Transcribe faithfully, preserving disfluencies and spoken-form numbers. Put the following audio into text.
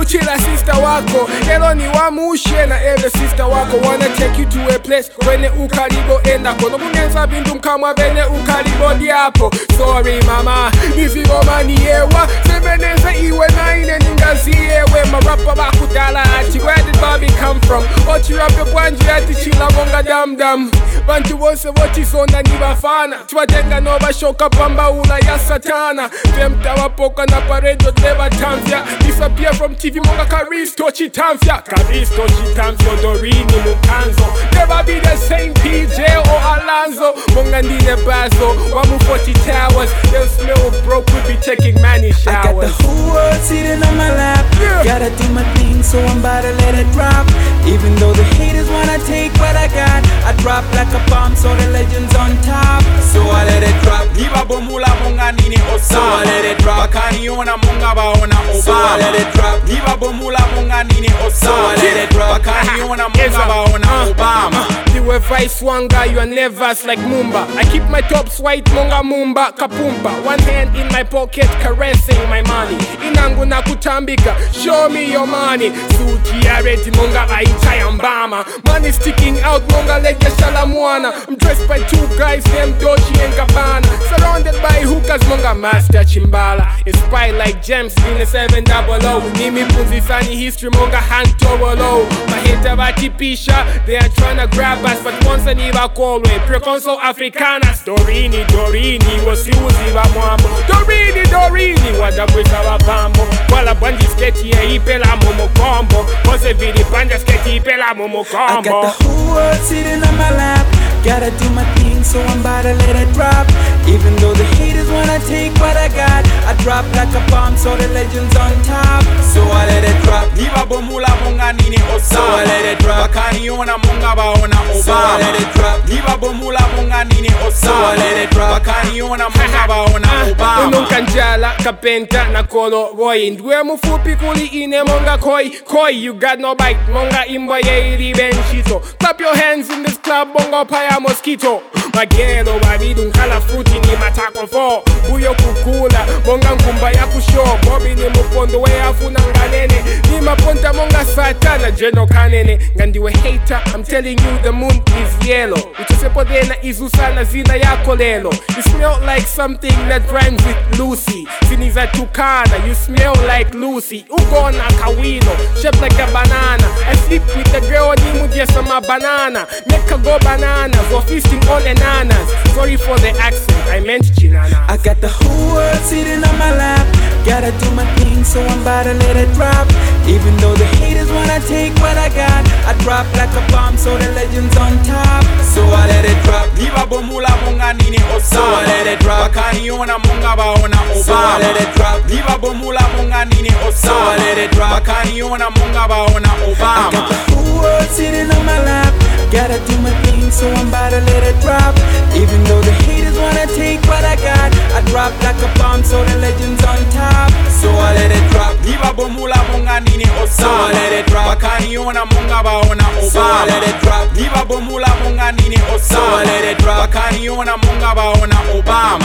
kuchila sister wako elo ni wamushe na every sister wako wanna take you to a place wene ukalibo enda kono kungenza bintu mkamwa bene ukalibo diapo. Sorry mama nizigomani yewa seveneza iwe naine ningazi yewe marapa bakudala ati where did Bobby come from ochi rape bwanji ati chila monga dam dam bantu bose wochisonda nibafana twajenga nova shoka pamba ula ya satana femta wapoka na paredo deba tamfya disappear from T V monga Karisto chitamfya Karisto chitamfya Dorini Mukanzo never be the same P J or Alonzo monga ndine bazo wamu forty towers they'll smell broke would be taking many showers. I got the whole world sitting on my lap, yeah. Gotta do my thing so I'm about to let it drop. Even though the haters wanna take what I got, I drop like a bomb so the legends on top. So I let it drop. Diva bomula monga nini Osama. So I let it drop. Bakani ona monga baona Obama. So I let it drop. Diva bomula monga nini Osama. So I let it drop. Bakani ona monga baona Obama. The way vice wanga you are nervous like Mumba. I keep my tops white monga Mumba kapumba. One hand in my pocket caressing my money. Inangu na kutambika show me your money. Suti ya reti monga baita ya mbama. Money sticking out monga like ya shalamwana. I'm dressed by two guys named Doji and Gabbana. Surrounded by hookers monga master chimbala. Inspired like gems in the seven double O. Nimi punzi sani history monga hand towolo. Mahita batipisha they are tryna grab us but once a niva kolwe. Preconso Africanas Dorini Dorini wasiuzi wa mwambo. Dorini Dorini wadabwisa wa bambo. Wala bandi sketi ya ipela momo combo. Pose vidi banda sketi ipela momo combo. I got the whole world sitting on my lap. Gotta do my thing so I'm about to let it drop. Even though the haters wanna take what I got, I drop like a bomb so the legends on top. So I let it drop. Diva bomula monga nini Osama. So I let it drop. Bakani ona monga baona Obama. So I let it drop. Diva bomula monga nini Osama. So I let it drop. Bakani ona monga baona Obama. Ununka njala kapenta na kolo boy. Ndwe mufupi kuli ine monga koi koi. You got no bite monga imba ye iri benchito. Clap your hands in this club bongo paya mosquito. Magelo babidu nkala fruti ni matako fo. Buyo kukula monga nkumba ya kusho. Bobby ni mupondo we afuna nganene. Ni maponta monga satana jeno kanene. Ngandiwe hater I'm telling you the moon is yellow. Uchosepo dena izusana zina yako lelo. You smell like something that rhymes with Lucy. Siniza tukana you smell like Lucy. Ugona kawino shaped like a banana. I sleep with the girl ni mujia sama banana. Make her go bananas or feasting on bananas. Sorry for the accent I meant chinana. I got the whole world sitting on my lap. Gotta do my thing so I'm about to let it drop. Even though the haters wanna take what I got, I drop like a bomb so the legends on top. So I let it drop. Diva bomula monga nini Osama. So I let it drop. Bakani ona monga baona Obama. So I let it drop. Diva bomula monga nini Osama. So I let it drop. Bakani ona monga baona Obama. I got the whole world sitting on my lap. Gotta do my thing so I'm about to let it drop. Even though the haters wanna take what I got, I drop like a bomb so the legends on top. So I let it drop. Diva bomula monga nini Osama. So I let it drop. Bakani ona monga baona Obama. So I let it drop. Diva bomula monga nini Osama. So I let it drop. Bakani ona monga baona Obama.